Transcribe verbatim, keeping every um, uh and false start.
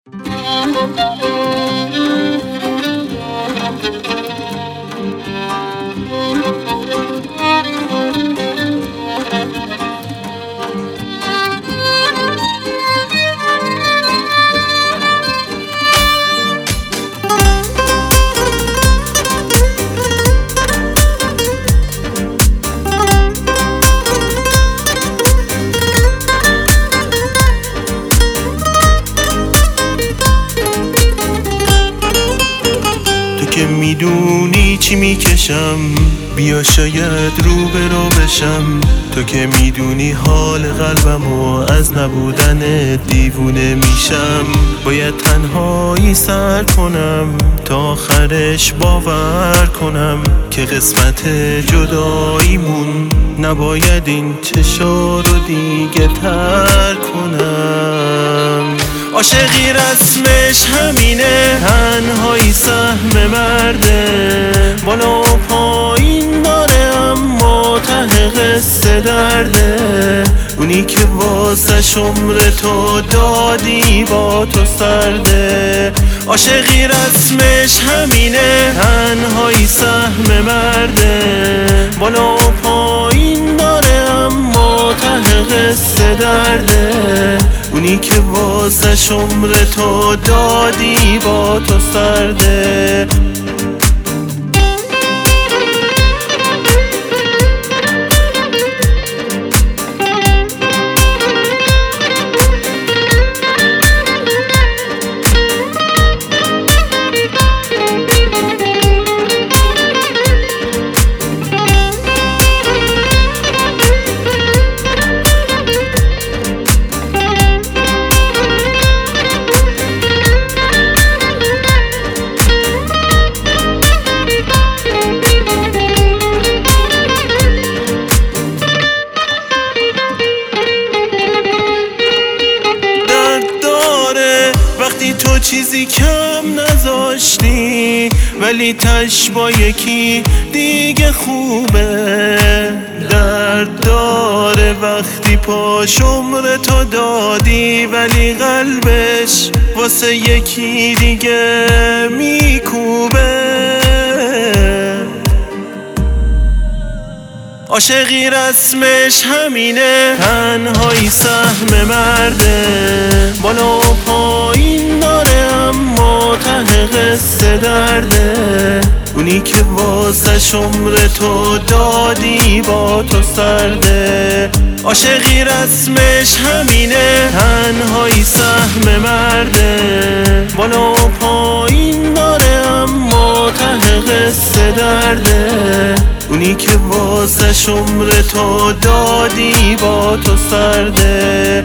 که میدونی چی میکشم، بیا شاید رو به رو بشم. تو که میدونی حال قلبمو، از نبودن دیوونه میشم. باید تنهایی سر کنم تا آخرش باور کنم که قسمت جداییمون نباید این چشا رو دیگه تر کنم. عاشقی رسمش همینه، تنهایی سهم مرده، بالا و پایین داره اما ته قصه درده. اونی که واسش عمر تو دادی با تو سرده. عاشقی رسمش همینه، تنهایی سهم مرده، بالا و پایین داره اما ته قصه درده. اونی که واسش عمر تو دادی با تو سرده. وقتی تو چیزی کم نذاشتی ولی تش با یکی دیگه خوبه. درد داره وقتی پاش عمر تو دادی ولی قلبش واسه یکی دیگه میکوبه. عاشقی رسمش همینه، تنهایی سهم مرده، بالا و پایین داره اما ته قصه درده. اونی که واسش عمر تو دادی با تو سرده. عاشقی رسمش همینه، تنهایی سهم مرده، بالا و پایین داره اما ته قصه درده. اونی که واسش عمر تو دادی با تو سرده.